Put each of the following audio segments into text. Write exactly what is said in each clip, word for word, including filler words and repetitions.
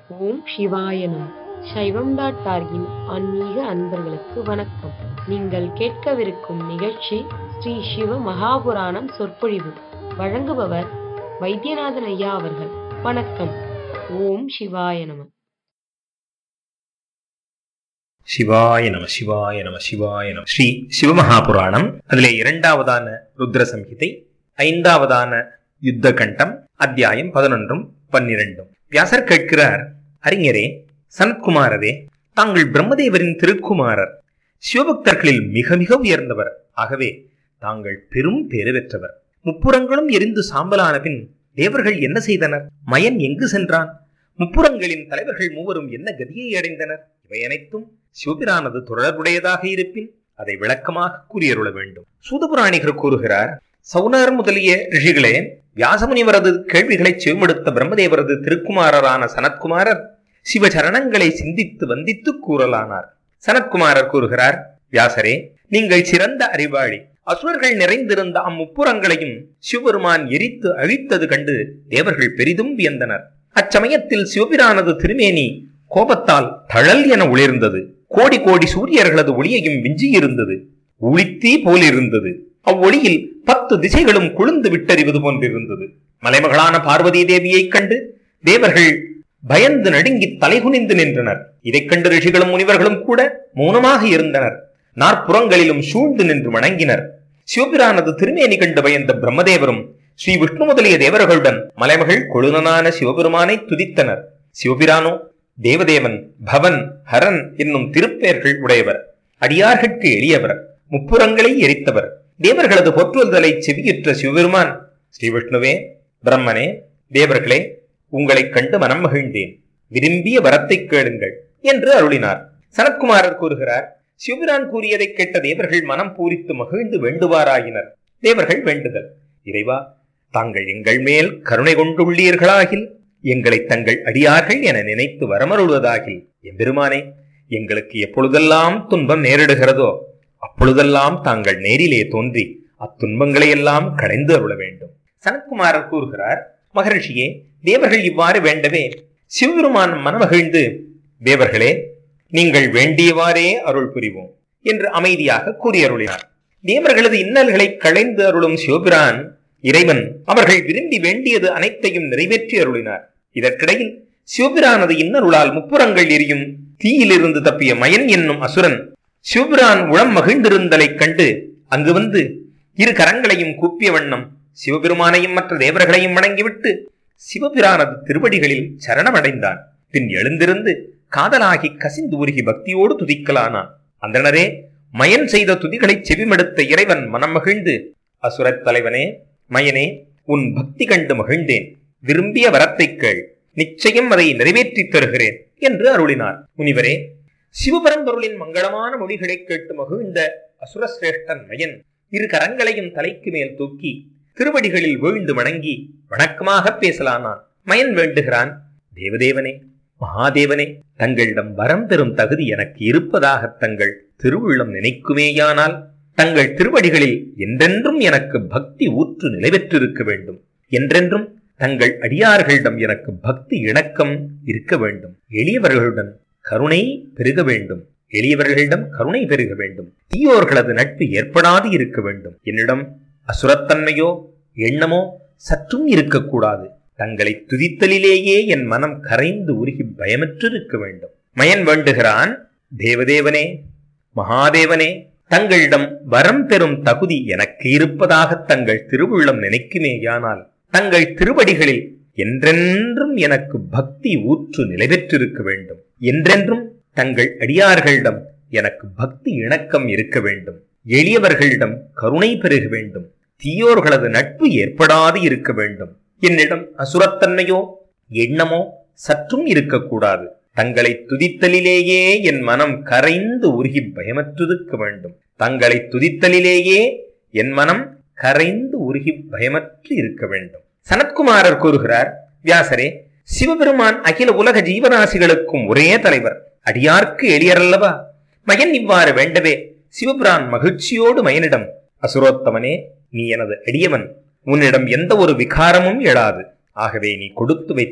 ஓம் சிவாய நம. சைவம் டாட் டார்கின் ஆன்மீக அன்பர்களுக்கு வணக்கம். நீங்கள் கேட்கவிருக்கும் நிகழ்ச்சி ஸ்ரீ சிவ மகாபுராணம் சொற்பொழிவு. வழங்குபவர் வைத்தியநாதன் ஐயா அவர்கள். வணக்கம். ஓம் சிவாய நம. சிவாய நம சிவாய நம சிவாய நம. ஸ்ரீ சிவமகாபுராணம், அதிலே இரண்டாவதான ருத்ர சம்ஹிதை, ஐந்தாவதான யுத்த கண்டம், அத்தியாயம் பதினொன்றும் பன்னிரண்டும். வியாசர் கேட்கிறார், அறிஞரே, சனத்குமாரரே, தாங்கள் பிரம்மதேவரின் திருக்குமாரர், சிவபக்தர்களில் மிக மிக உயர்ந்தவர். ஆகவே தாங்கள் பெரும் பேறு பெற்றவர். முப்புறங்களும் எரிந்து சாம்பலான பின் தேவர்கள் என்ன செய்தனர்? மயன் எங்கு சென்றான்? முப்புறங்களின் தலைவர்கள் மூவரும் என்ன கதியை அடைந்தனர்? இவை அனைத்தும் சிவபிரானது தொடர்புடையதாக இருப்பின் அதை விளக்கமாக கூறியருள வேண்டும். சூதபுராணிகர் கூறுகிறார், சவுனர் முதலிய ரிஷிகளே, வியாசமுனிவரது கேள்விகளை செவிமடுத்த பிரம்மதேவரது திருக்குமாரரான சனத்குமாரர் சிவசரணங்களை சிந்தித்து வந்தித்து கூறலானார். சனத்குமாரர் கூறுகிறார், வியாசரே, நீங்கள் சிறந்த அறிவாளி. அசுரர்கள் நிறைந்திருந்த அம்முப்புறங்களையும் சிவபெருமான் எரித்து அழித்தது கண்டு தேவர்கள் பெரிதும் வியந்தனர். அச்சமயத்தில் சிவபிரானது திருமேனி கோபத்தால் தழல் என ஒளிர்ந்தது. கோடி கோடி சூரியர்களது ஒளியையும் விஞ்சியிருந்தது. ஒளித்தீ போலிருந்தது. அவ்வொளியில் பத்து திசைகளும் குழுந்து விட்டறிவது போன்றிருந்தது. மலைமகளான பார்வதி தேவியைக் கண்டு தேவர்கள் பயந்து நடுங்கி தலைகுனிந்து நின்றனர். இதைக் கண்டு ரிஷிகளும் முனிவர்களும் கூட மௌனமாக இருந்தனர். நாற்புறங்களிலும் சூழ்ந்து நின்று வணங்கினர். சிவபிரானது திருமேனி கண்டு பயந்த பிரம்மதேவரும் ஸ்ரீ விஷ்ணு முதலிய தேவர்களுடன் மலைமகள் கொழுனனான சிவபெருமானை துதித்தனர். சிவபிரானோ தேவதேவன், பவன், ஹரன் என்னும் திருப்பெயர்கள் உடையவர். அடியார்கட்கு எளியவர். முப்புறங்களை எரித்தவர். தேவர்களது போற்றுதலை செவியுற்ற சிவபெருமான், ஸ்ரீ விஷ்ணுவே, பிரம்மனே, தேவர்களே, உங்களை கண்டு மனம் மகிழ்ந்தேன். விரும்பிய வரத்தை கேளுங்கள் என்று அருளினார். சனத்குமாரர் கூறுகிறார், சிவபிரான் கூறியதை கேட்ட தேவர்கள் மனம் பூரித்து மகிழ்ந்து வேண்டுவாராயினர். தேவர்கள் வேண்டுதல், இறைவா, தாங்கள் எங்கள் மேல் கருணை கொண்டுள்ளீர்களாகில் எங்களை தங்கள் அடியார்கள் என நினைத்து வரமருள்வதாகில். எம்பெருமானே, எங்களுக்கு எப்பொழுதெல்லாம் துன்பம் நேரிடுகிறதோ அப்பொழுதெல்லாம் தாங்கள் நேரிலே தோன்றி அத்துன்பங்களை எல்லாம் களைந்து அருள வேண்டும். சனத்குமாரர் கூறுகிறார், மகரிஷியே, தேவர்கள் இவ்வாறு வேண்டவே சிவபெருமான் மனமகிழ்ந்து, தேவர்களே, நீங்கள் வேண்டியவாறே அருள் புரிவோம் என்று அமைதியாக கூறியருளினார். தேவர்களது இன்னல்களை களைந்து அருளும் சிவபிரான் இறைவன் அவர்கள் விரும்பி வேண்டியது அனைத்தையும் நிறைவேற்றி அருளினார். இதற்கிடையில் சிவபிரானது இன்னருளால் முப்புறங்கள் எரியும் தீயிலிருந்து தப்பிய மயன் என்னும் அசுரன் சிவபிரான் உளம் மகிழ்ந்திருந்தலை கண்டு அங்கு வந்து இரு கரங்களையும் கூப்பிய வண்ணம் சிவபெருமானையும் மற்ற தேவர்களையும் வணங்கிவிட்டு சிவபிரானது திருவடிகளில் சரணமடைந்தான். பின் எழுந்திருந்து காதலாகி கசிந்து உருகி பக்தியோடு துதிக்கலானான். அந்தனரே, மயன் செய்த துதிகளை செவிமடுத்த இறைவன் மனம் மகிழ்ந்து, அசுரத் தலைவனே, மயனே, உன் பக்தி கண்டு மகிழ்ந்தேன். விரும்பிய வரத்தை கேள், நிச்சயம் அதை நிறைவேற்றி தருகிறேன் என்று அருளினார். முனிவரே, சிவபரம்பொருளின் மங்களமான மொழிகளை கேட்டு மகிழ்ந்த அசுரசிரேஷ்டன் மயன் இரு கரங்களையும் தலைக்கு மேல் தூக்கி திருவடிகளில் வீழ்ந்து வணங்கி வணக்கமாக பேசலானான். மயன் வேண்டுகிறான், தேவதேவனே, மகாதேவனே, தங்களிடம் வரம் பெறும் தகுதி எனக்கு இருப்பதாக தங்கள் திருவுள்ளம் நினைக்குமேயானால் தங்கள் திருவடிகளில் என்றென்றும் எனக்கு பக்தி ஊற்று நிலைபெற்றிருக்க வேண்டும். என்றென்றும் தங்கள் அடியார்களிடம் எனக்கு பக்தி இணக்கம் இருக்க வேண்டும். எளியவர்களுடன் கருணை பெருக வேண்டும். எளியவர்களிடம் கருணை பெருக வேண்டும். தீயோர்களது நட்பு ஏற்படாது இருக்க வேண்டும். என்னிடம் அசுரத்தன்மையோ எண்ணமோ சற்றும் இருக்கக்கூடாது. தங்களை துதித்தலிலேயே என் மனம் கரைந்து உருகி பயமற்றிருக்க வேண்டும். மயன் வேண்டுகிறான், தேவதேவனே, மகாதேவனே, தங்களிடம் வரம் பெறும் தகுதி எனக்கு இருப்பதாக தங்கள் திருவுள்ளம் நினைக்குமேயானால் தங்கள் திருவடிகளில் என்றென்றும் எனக்கு பக்தி ஊற்று நிலைபெற்றிருக்க வேண்டும். என்றென்றும் தங்கள் அடியார்களிடம் எனக்கு பக்தி இணக்கம் இருக்க வேண்டும். எளியவர்களிடம் கருணை பெருக வேண்டும். தீயோர்களது நட்பு ஏற்படாது இருக்க வேண்டும். என்னிடம் அசுரத்தன்மையோ எண்ணமோ சற்றும் இருக்கக்கூடாது. தங்களை துதித்தலிலேயே என் மனம் கரைந்து உருகி பயமற்றிருக்க வேண்டும். தங்களை துதித்தலிலேயே என் மனம் கரைந்து உருகி பயமற்று இருக்க வேண்டும். சனத்குமாரர் கூறுகிறார், வியாசரே, சிவபெருமான் அகில உலக ஜீவராசிகளுக்கும் ஒரே தலைவர், அடியார்க்கு எளியரல்லவா? மயன் இவ்வாறு வேண்டவே சிவபிரான் மகிழ்ச்சியோடு மயனிடம், அசுரோத்தமனே, நீ எனது அடியவன். உன்னிடம் எந்த ஒரு விகாரமும் எழாது. ஆகவே நீ கொடுத்து வைத்தவன்.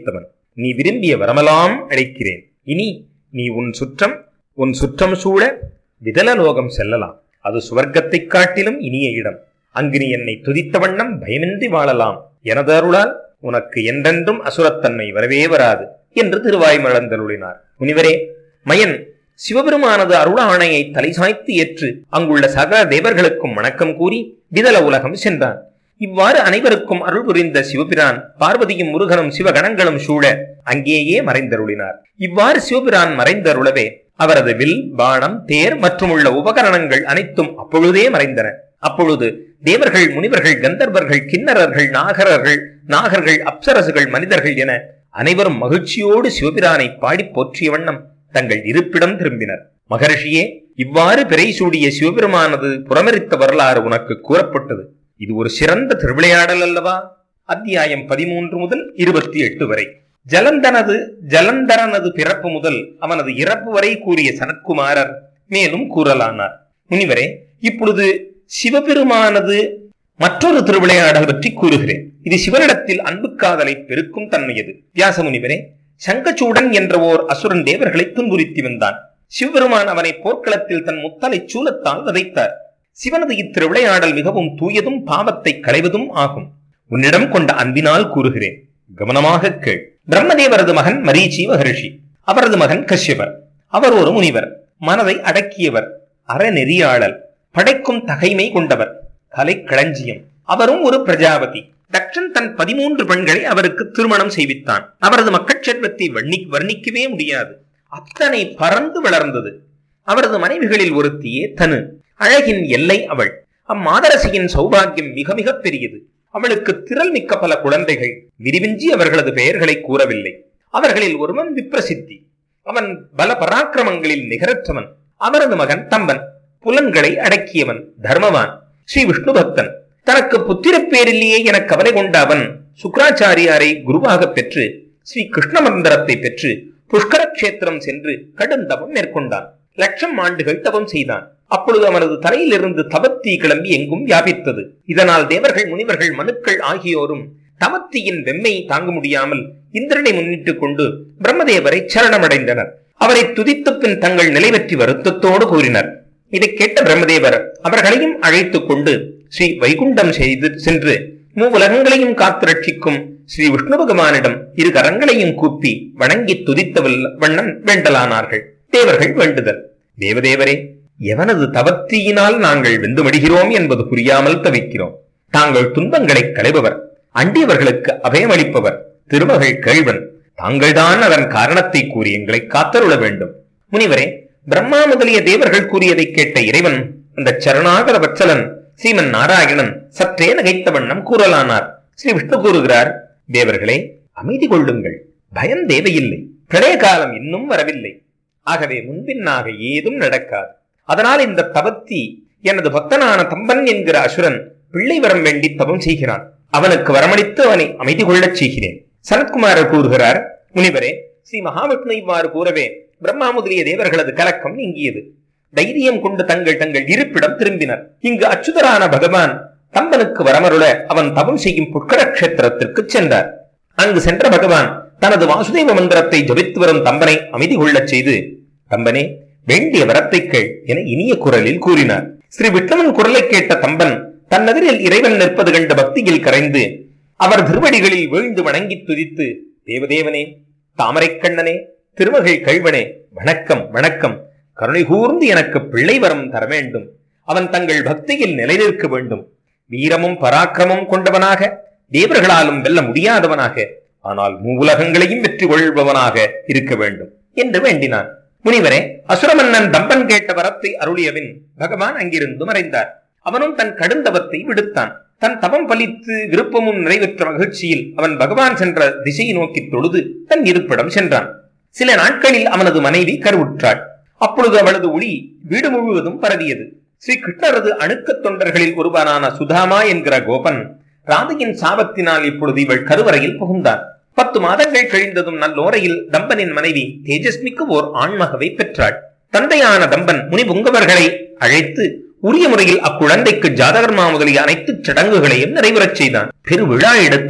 நீ விரும்பிய வரமெல்லாம் அளிக்கிறேன். இனி நீ உன் சுற்றம் உன் சுற்றம் சூழ விதலலோகம் செல்லலாம். அது சுவர்க்கத்தைக் காட்டிலும் இனிய இடம். அங்கு நீ என்னை துதித்த வண்ணம் பயமின்றி வாழலாம். எனது அருளால் உனக்கு என்றென்றும் அசுரத்தன்மை வரவே வராது என்று திருவாய் மலர்ந்தருளினார். முனிவரே, மயன் சிவபெருமானது அருள் ஆணையை தலை சாய்த்து ஏற்று அங்குள்ள சகல தேவர்களுக்கும் வணக்கம் கூறி விதல உலகம் சென்றான். இவ்வாறு அனைவருக்கும் அருள் புரிந்த சிவபிரான் பார்வதியும் முருகனும் சிவகணங்களும் சூழ அங்கேயே மறைந்தருளினார். இவ்வாறு சிவபிரான் மறைந்தருளவே அவரது வில், பாணம், தேர் மற்றும் உள்ள உபகரணங்கள் அனைத்தும் அப்பொழுதே மறைந்தன. அப்பொழுது தேவர்கள், முனிவர்கள், கந்தர்வர்கள், கிண்ணறர்கள், நாகரர்கள், நாகர்கள், அப்சரசுகள், மனிதர்கள் என அனைவரும் மகிழ்ச்சியோடு சிவபிரானை பாடி போற்றிய வண்ணம் தங்கள் இருப்பிடம் திரும்பினர். மகர்ஷியே, இவ்வாறு பிறை சூடிய சிவபெருமானது புறமரித்த வரலாறு உனக்கு கூறப்பட்டது. இது ஒரு சிறந்த திருவிளையாடல் அல்லவா? அத்தியாயம் பதிமூன்று முதல் இருபத்தி எட்டு வரை. ஜலந்தனது ஜலந்தரனது பிறப்பு முதல் அவனது இறப்பு வரை கூறிய சனத்குமாரர் மேலும் கூறலானார். முனிவரே, இப்பொழுது சிவபெருமானது மற்றொரு திருவிளையாடல் பற்றி கூறுகிறேன். இது சிவனிடத்தில் அன்பு காதலை பெருக்கும் தன்மையது. வியாச முனிவரே, சங்கச்சூடன் என்ற ஓர் அசுரன் தேவர்களை துன்புறுத்தி வந்தான். சிவபெருமான் அவனை போர்க்களத்தில் தன் முத்தலை சூலத்தால் வதைத்தார். சிவனது இத்திருவிளையாடல் மிகவும் தூயதும் பாவத்தை களைவதும் ஆகும். உன்னிடம் கொண்ட அன்பினால் கூறுகிறேன், கவனமாக கேள். பிரம்மதேவரது மகன் மரீச்சி மகரிஷி, அவரது மகன் கஷ்யபர். அவர் ஒரு முனிவர், மனதை அடக்கியவர், அறநெறியாளர், படைக்கும் தகைமை கொண்டவர், கலை களஞ்சியம். அவரும் ஒரு பிரஜாபதி. தக்ஷன் தன் பதிமூன்று பெண்களை அவருக்கு திருமணம் செய்வித்தான். அவரது மக்கள் செல்வத்தை வர்ணி வர்ணிக்கவே முடியாது. அத்தனை பறந்து வளர்ந்தது. அவரது மனைவிகளில் ஒருத்தியே தனு. அழகின் எல்லை அவள். அம்மாதரசியின் சௌபாகியம் மிக மிக பெரியது. அவளுக்கு திரள் மிக்க பல குழந்தைகள். விரிவிஞ்சி அவர்களது பெயர்களை கூறவில்லை. அவர்களில் ஒருவன் விப்ரசித்தி. அவன் பல பராக்கிரமங்களில் நிகரற்றவன். அவரது மகன் தம்பன், புலன்களை அடக்கியவன், தர்மவான், ஸ்ரீ விஷ்ணு பக்தன். தனக்கு புத்திர பேரிலேயே என கவலை கொண்ட அவன் சுக்ராச்சாரியாரை குருவாக பெற்று ஸ்ரீ கிருஷ்ண மந்திரத்தை பெற்று புஷ்கர கஷேத்திரம் சென்று கடும் தவம் மேற்கொண்டான். லட்சம் ஆண்டுகள் தவம் செய்தான். அப்பொழுது அவனது தலையிலிருந்து தவத்தீ கிளம்பி எங்கும் வியாபித்தது. இதனால் தேவர்கள், முனிவர்கள், மனுக்கள் ஆகியோரும் தவத்தீயின் வெம்மை தாங்க முடியாமல் இந்திரனை முன்னிட்டுக் கொண்டு பிரம்மதேவரை சரணமடைந்தனர். அவரை துதித்து பின் தங்கள் நிலை பற்றி வருத்தத்தோடு கூறினர். இதை கேட்ட பிரம்மதேவர் அவர்களையும் அழைத்துக் கொண்டு ஸ்ரீ வைகுண்டம் செய்து சென்று மூவுலகங்களையும் காத்து ரட்சிக்கும் ஸ்ரீ விஷ்ணு பகவானிடம் இரு கரங்களையும் கூப்பி வணங்கி துதித்த வண்ணம் வேண்டலானார்கள். தேவர்கள் வேண்டுதல். தேவதேவரே, எவனது தவத்தீயினால் நாங்கள் வெந்து மடிகிறோம் என்பது புரியாமல் தவிக்கிறோம். தாங்கள் துன்பங்களை களைபவர், அண்டியவர்களுக்கு அபயமளிப்பவர், திருமகள் கேள்வன். தாங்கள்தான் அதன் காரணத்தை கூறி எங்களை காத்தருள வேண்டும். முனிவரே, பிரம்மா முதலிய தேவர்கள் கூறியதை கேட்ட இறைவன், அந்த சரணாகர வத்சலன் ஸ்ரீமன் நாராயணன் சற்றே நகைத்த வண்ணம் கூறலானார். ஸ்ரீ விஷ்ணு கூறுகிறார், தேவர்களே, அமைதி கொள்ளுங்கள். பயம் தேவையில்லை. பிரளய காலம் இன்னும் வரவில்லை. ஆகவே முன்பின்னாக ஏதும் நடக்காது. அதனால் இந்த தவத்தி எனது பக்தனான தம்பன் என்கிற அசுரன் பிள்ளை வரம் வேண்டி தவம் செய்கிறான். அவனுக்கு வரமளித்து அவனை அமைதி கொள்ளச் செய்கிறேன். சனத்குமாரர் கூறுகிறார், முனிவரே, ஸ்ரீ மகாவிஷ்ணு இவ்வாறு கூறவே பிரம்மா முதலிய தேவர்களது கலக்கம் நீங்கியது. தைரியம் கொண்டு தங்கள் தங்கள் இருப்பிடம் திரும்பினர். இங்கு அச்சுதரான பகவான் தம்பனுக்கு வரமருள அவன் தவம் செய்யும் புஷ்கர கஷேத்திரத்திற்கு சென்றார். அங்கு சென்ற பகவான் தனது வாசுதேவ மந்திரத்தை ஜபித்து வரும் தம்பனை அமைதி கொள்ளச் செய்து, தம்பனே, வேண்டிய வரத்தை கேள் என இனிய குரலில் கூறினார். ஸ்ரீ விஷ்ணுவின் குரலை கேட்ட தம்பன் தன்னெதிரில் இறைவன் நிற்பது கண்ட பக்தியில் கரைந்து அவர் திருவடிகளில் வீழ்ந்து வணங்கி துதித்து, தேவதேவனே, தாமரை கண்ணனே, திருமகள் கள்வனே, வணக்கம் வணக்கம். கருணை கூர்ந்து எனக்கு பிள்ளை வரம் தர வேண்டும். அவன் தங்கள் பக்தியில் நிலைநிற்க வேண்டும். வீரமும் பராக்கிரமும் கொண்டவனாக, தேவர்களாலும் வெல்ல முடியாதவனாக, ஆனால் மூவுலகங்களையும் வெற்றி கொள்பவனாக இருக்க வேண்டும் என்று வேண்டினான். முனிவரே, அசுரமன்னன் தம்பன் கேட்ட வரத்தை அருளியவின் பகவான் அங்கிருந்து மறைந்தார். அவனும் தன் கடுந்தவத்தை விடுத்தான். தன் தவம் பலித்து விருப்பமும் நிறைவேற்ற மகிழ்ச்சியில் அவன் பகவான் சென்ற திசையை நோக்கி தொழுது தன் இருப்பிடம் சென்றான். சில நாட்களில் அவனது மனைவி கருவுற்றாள். அப்பொழுது அவளது ஒளி வீடு முழுவதும் பரவியது. ஸ்ரீ கிருஷ்ணரது அணுக்க தொண்டர்களில் ஒருவனான சுதாமா என்கிற கோபன் ராதையின் சாபத்தினால் இப்பொழுது இவள் கருவறையில் புகுந்தான். பத்து மாதங்கள் கழிந்ததும் நல்லோரையில் தம்பனின் மனைவி தேஜஸ்மிக்கு ஓர் ஆண்மகவை பெற்றாள். தந்தையான தம்பன் முனிபுங்கவர்களை அழைத்து உரிய முறையில் அக்குழந்தைக்கு ஜாதகர்மா முதலிய அனைத்து சடங்குகளையும் நிறைவேறச் செய்தான். பெரு விழா எடுத்தான்.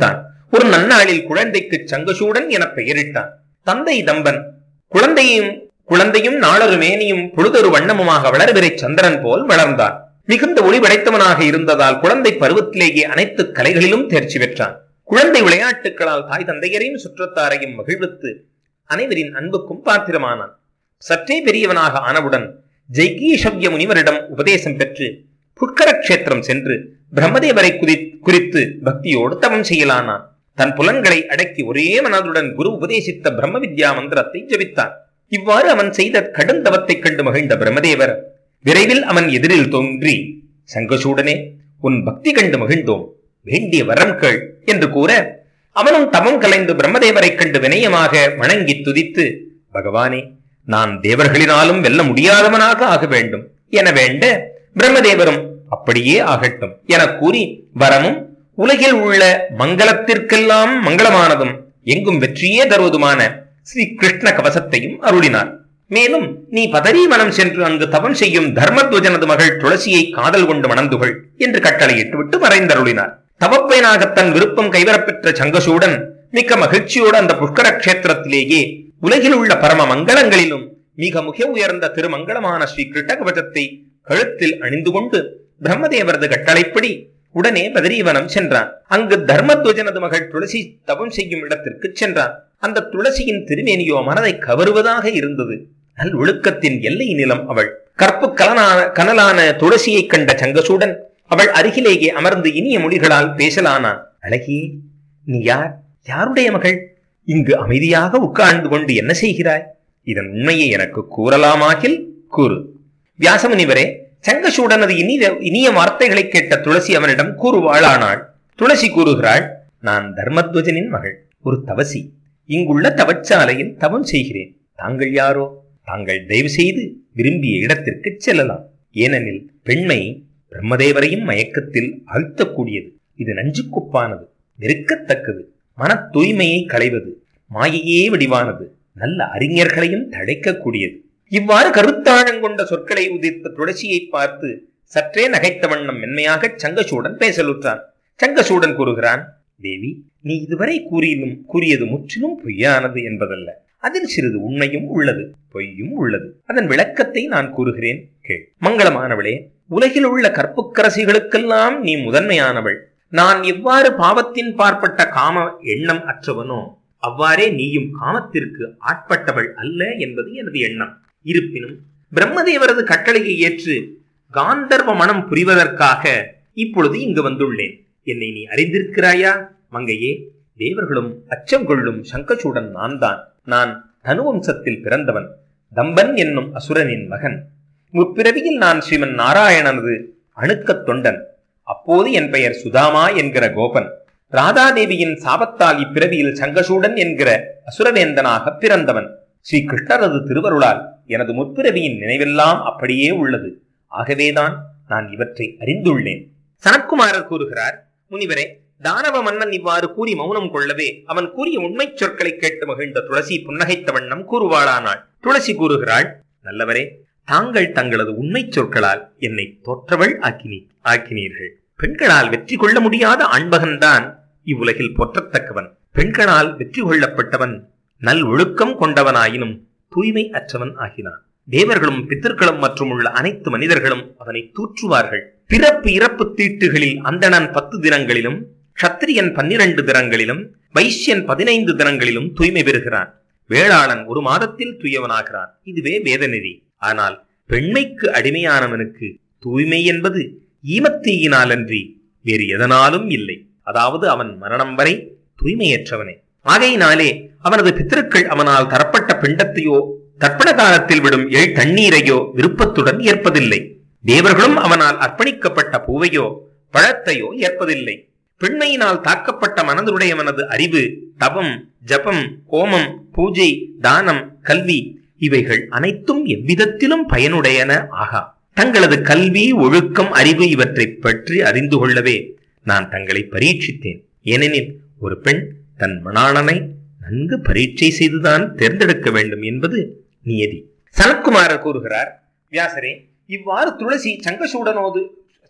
ஒரு நன்னாளில் குழந்தைக்கு சங்கசூடன் என பெயரிட்டான். தந்தை தம்பன் குழந்தையும் குழந்தையும் நாளொரு மேனியும் பொழுதொரு வண்ணமுமாக வளர்விரை சந்திரன் போல் வளர்ந்தான். மிகுந்த ஒளி படைத்தவனாக இருந்ததால் குழந்தை பருவத்திலேயே அனைத்து கலைகளிலும் தேர்ச்சி பெற்றான். குழந்தை விளையாட்டுகளால் தாய் தந்தையரையும் சுற்றத்தாரையும் மகிழ்வித்து அனைவரின் அன்புக்கும் பாத்திரமானான். சற்றே பெரியவனாக ஆனவுடன் ஜெய்கீஷவ்ய முனிவரிடம் உபதேசம் பெற்று புஷ்கர கஷேத்திரம் சென்று பிரம்மதேவரை குறித்து பக்தியோடு தவம் செய்யலானான். தன் புலன்களை அடக்கி ஒரே மனதுடன் குரு உபதேசித்த பிரம்ம வித்யா மந்திரத்தை ஜபித்தான். இவ்வாறு அவன் செய்த கடுந்தவத்தைக் கண்டு மகிழ்ந்த பிரம்மதேவர் விரைவில் அவன் எதிரில் தோன்றி, சங்கசூடனே, உன் பக்தி கண்டு மகிழ்ந்தோம், வேண்டிய வரம் கேள் என்று கூற, அவனும் தவம் கலைந்து பிரம்மதேவரை கண்டு வினயமாக வணங்கி துதித்து, பகவானே, நான் தேவர்களினாலும் வெல்ல முடியாதவனாக ஆக வேண்டும் என வேண்ட, பிரம்மதேவரும் அப்படியே ஆகட்டும் என கூறி வரமும் உலகில் உள்ள மங்களத்திற்கெல்லாம் மங்களமானதும் எங்கும் வெற்றியே தருவதுமான ஸ்ரீ கிருஷ்ண கவசத்தையும் அருளினார். மேலும், நீ பதரி வனம் சென்று அங்கு தவம் செய்யும் தர்மத்வஜனது மகள் துளசியை காதல் கொண்டு மணந்துகள் என்று கட்டளையிட்டு விட்டு மறைந்தருளினார். தவப்பயனாக தன் விருப்பம் கைவரப்பெற்ற சங்கசூடன் மிக்க மகிழ்ச்சியோடு அந்த புஷ்கர கஷேத்திரத்திலேயே உலகில் உள்ள பரம மங்களங்களிலும் மிக மிக உயர்ந்த திருமங்களமான ஸ்ரீ கிருஷ்ண கவசத்தை கழுத்தில் அணிந்து கொண்டு பிரம்மதேவரது கட்டளைப்படி உடனே பதரீவனம் சென்றான். அங்கு தர்மத்வஜனது மகள் துளசி தவம் செய்யும் இடத்திற்கு சென்றான். அந்த துளசியின் திருமேனியோ மனதை கவருவதாக இருந்தது. நல் ஒழுக்கத்தின் எல்லை நிலம் அவள். கற்பு கலனான கனலான துளசியை கண்ட சங்கசூடன் அவள் அருகிலேயே அமர்ந்து இனிய மொழிகளால் பேசலானான். அழகியே, நீ யார்? யாருடைய மகள்? இங்கு அமைதியாக உட்கார்ந்து கொண்டு என்ன செய்கிறாய்? இதன் உண்மையை எனக்கு கூறலாமாகில் கூறு. வியாசமுனிவரே, சங்கசூடனது இனிய இனிய வார்த்தைகளை கேட்ட துளசி அவனிடம் கூறுவாளானாள். துளசி கூறுகிறாள், நான் தர்மத்வஜனின் மகள், ஒரு தவசி. இங்குள்ள தவச்சாலையில் தவம் செய்கிறேன். தாங்கள் யாரோ? தாங்கள் தயவு செய்து விரும்பிய இடத்திற்கு செல்லலாம். ஏனெனில் பெண்மை பிரம்மதேவரையும் மயக்கத்தில் அழுத்தக்கூடியது. இது நஞ்சுக்குப்பானது, நெருக்கத்தக்கது, மன தூய்மையை களைவது, மாயையே வடிவானது, நல்ல அறிஞர்களையும் தழைக்கக்கூடியது. இவ்வாறு கருத்தாழங்கொண்ட சொற்களை உதிர்த்த துளசியை பார்த்து சற்றே நகைத்த வண்ணம் மென்மையாக சங்கசூடன் பேசலுற்றான். சங்கசூடன் கூறுகிறான், தேவி, நீ இதுவரை கூறியும் கூறியது முற்றிலும் பொய்யானது என்பதல்ல. அதில் சிறிது உண்மையும் உள்ளது, பொய்யும் உள்ளது. அதன் விளக்கத்தை நான் கூறுகிறேன், கேள். மங்களமானவளே, உலகில் உள்ள கற்புக்கரசிகளுக்கெல்லாம் நீ முதன்மையானவள். நான் எவ்வாறு பாவத்தின் பார்ப்பட்ட காம எண்ணம் அற்றவனோ அவ்வாறே நீயும் காமத்திற்கு ஆட்பட்டவள் அல்ல என்பது எனது எண்ணம். இருப்பினும் பிரம்மதேவரது கட்டளையை ஏற்று காந்தர்வ மனம் புரிவதற்காக இப்பொழுது இங்கு வந்துள்ளேன். என்னை நீ அறிந்திருக்கிறாயா? மங்கையே, தேவர்களும் அச்சம் கொள்ளும் சங்கசூடன் நான் தான். நான் தனுவம்சத்தில் பிறந்தவன், தம்பன் என்னும் அசுரனின் மகன். முற்பிறவியில் நான் ஸ்ரீமன் நாராயணனது அணுக்கத் தொண்டன். அப்போது என் பெயர் சுதாமா என்கிற கோபன். ராதாதேவியின் சாபத்தால் இப்பிறவியில் சங்கசூடன் என்கிற அசுரவேந்தனாக பிறந்தவன். ஸ்ரீ கிருஷ்ணரது திருவருளால் எனது முற்பிறவியின் நினைவெல்லாம் அப்படியே உள்ளது. ஆகவேதான் நான் இவற்றை அறிந்துள்ளேன். சனத்குமாரர் கூறுகிறார், முனிவரே, தானவ மன்னன் இவ்வாறு கூறி மௌனம் கொள்ளவே அவன் கூறிய உண்மை சொற்களை கேட்டு மகிழ்ந்த துளசி புன்னகைத்த வண்ணம் கூறுவாளானாள். துளசி கூறுகிறாள், நல்லவரே, தாங்கள் தங்களது உண்மை சொற்களால் என்னை தோற்றவள் ஆக்கினீ ஆக்கினீர்கள். பெண்களால் வெற்றி கொள்ள முடியாத ஆண்மகன்தான் இவ்வுலகில் போற்றத்தக்கவன். பெண்களால் வெற்றி கொள்ளப்பட்டவன் நல் ஒழுக்கம் கொண்டவனாயினும் தூய்மை அற்றவன் ஆகினான். தேவர்களும் பித்தர்களும் மற்றும் உள்ள அனைத்து மனிதர்களும் அவனை தூற்றுவார்கள். பிறப்பு இறப்பு தீட்டுகளில் அந்தணன் பத்து தினங்களிலும், க்ஷத்திரியன் பன்னிரண்டு தினங்களிலும், வைசியன் பதினைந்து தினங்களிலும் தூய்மை பெறுகிறான். வேளாளன் ஒரு மாதத்தில் தூயவனாகிறான். இதுவே வேதநெறி. ஆனால் பெண்மைக்கு அடிமையானவனுக்கு தூய்மை என்பது ஈமத்தீயினாலன்றி வேறு எதனாலும் இல்லை. அதாவது அவன் மரணம் வரை தூய்மையற்றவனே. ஆகையினாலே அவனது பித்திருக்கள் அவனால் தரப்பட்ட பிண்டத்தையோ தர்ப்பண காலத்தில் விடும் எழு தண்ணீரையோ விருப்பத்துடன் ஏற்பதில்லை. தேவர்களும் அவனால் அர்ப்பணிக்கப்பட்ட பூவையோ பழத்தையோ ஏற்பதில்லை. பெண்மையினால் தாக்கப்பட்ட மனதுடையவனது அறிவு, தவம், ஜபம், ஹோமம், பூஜை, தானம், கல்வி இவைகள் அனைத்தும் எவ்விதத்திலும் பயனுடையன ஆகா. தங்களது கல்வி, ஒழுக்கம், அறிவு இவற்றை பற்றி அறிந்து கொள்ளவே நான் தங்களை பரீட்சித்தேன். ஏனெனில் ஒரு பெண் தன் மணாளனை நன்கு பரீட்சை செய்துதான் தேர்ந்தெடுக்க வேண்டும் என்பது நியதி. சனத்குமாரர் கூறுகிறார், வியாசரே, இவ்வாறு துளசி சங்கசூடனோடு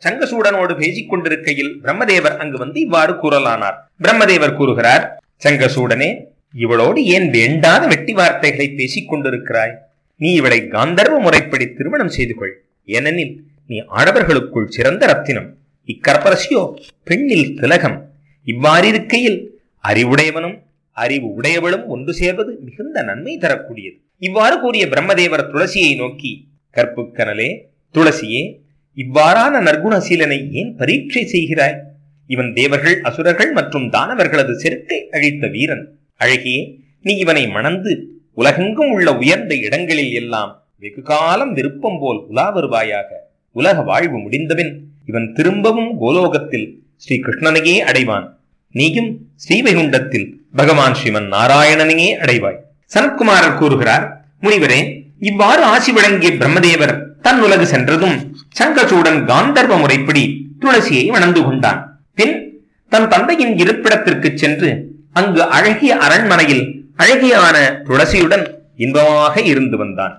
சங்கசூடனோடு பேசிக் கொண்டிருக்கையில் பிரம்மதேவர் அங்கு வந்து இவ்வாறு கூறலானார். பிரம்மதேவர் கூறுகிறார், சங்கசூடனே, இவளோடு ஏன் வேண்டாத வெட்டி வார்த்தைகளை பேசிக் கொண்டிருக்கிறாய்? நீ இவளை காந்தர்வ முறைப்படி திருமணம் செய்து கொள். ஏனெனில் நீ ஆடவர்களுக்குள் சிறந்த ரத்தினம். இக்கற்பரசியோ பெண்ணில் திலகம். இவ்வாறிருக்கையில் அறிவுடையவனும் அறிவு உடையவளும் ஒன்று சேர்வது மிகுந்த நன்மை தரக்கூடியது. இவ்வாறு கூறிய பிரம்மதேவர் துளசியை நோக்கி, கற்புக்கனலே, துளசியே, இவ்வாறான நற்குணசீலனை ஏன் பரீட்சை செய்கிறாய்? இவன் தேவர்கள், அசுரர்கள் மற்றும் தானவர்களது செருக்கை அழித்த வீரன். அழகியே, நீ இவனை மணந்து உலகெங்கும் உள்ள உயர்ந்த இடங்களில் எல்லாம் வெகு காலம் விருப்பம் போல் உலா வருவாயாக. உலக வாழ்வு முடிந்தபின் இவன் திரும்பவும் கோலோகத்தில் ஸ்ரீ கிருஷ்ணனையே அடைவான். நீயும் ஸ்ரீவைகுண்டத்தில் பகவான் ஸ்ரீமன் நாராயணனையே அடைவாய். சனத்குமாரர் கூறுகிறார், முனிவரே, இவ்வாறு ஆசி வழங்கிய பிரம்மதேவர் தன் உலகு சென்றதும் சங்கசூடன் காந்தர்வ முறைப்படி துளசியை வணந்து கொண்டான். பின் தன் தந்தையின் இருப்பிடத்திற்கு சென்று அங்கு அழகிய அரண்மனையில் அழகியான துளசியுடன் இன்பமாக இருந்து வந்தான்.